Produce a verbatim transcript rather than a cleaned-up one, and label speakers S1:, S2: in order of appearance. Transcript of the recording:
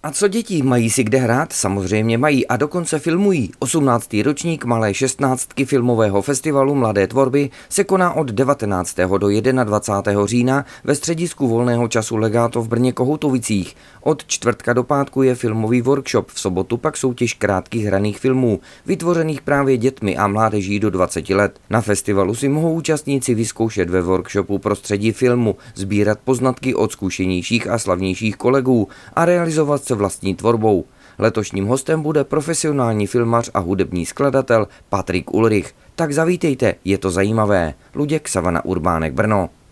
S1: A co děti, mají si kde hrát? Samozřejmě mají a dokonce filmují. osmnáctý ročník Malé šestnáctky filmového festivalu Mladé tvorby se koná od devatenáctého do dvacátého prvního října ve středisku volného času Legato v Brně Kohutovicích. Od čtvrtka do pátku je filmový workshop, v sobotu pak soutěž krátkých hraných filmů, vytvořených právě dětmi a mládeží do dvaceti let. Na festivalu si mohou účastníci vyzkoušet ve workshopu prostředí filmu, sbírat poznatky od zkušenějších a slavnějších kolegů a realizovat se vlastní tvorbou. Letošním hostem bude profesionální filmař a hudební skladatel Patrik Ulrich. Tak zavítejte, je to zajímavé. Luděk Savana Urbánek, Brno.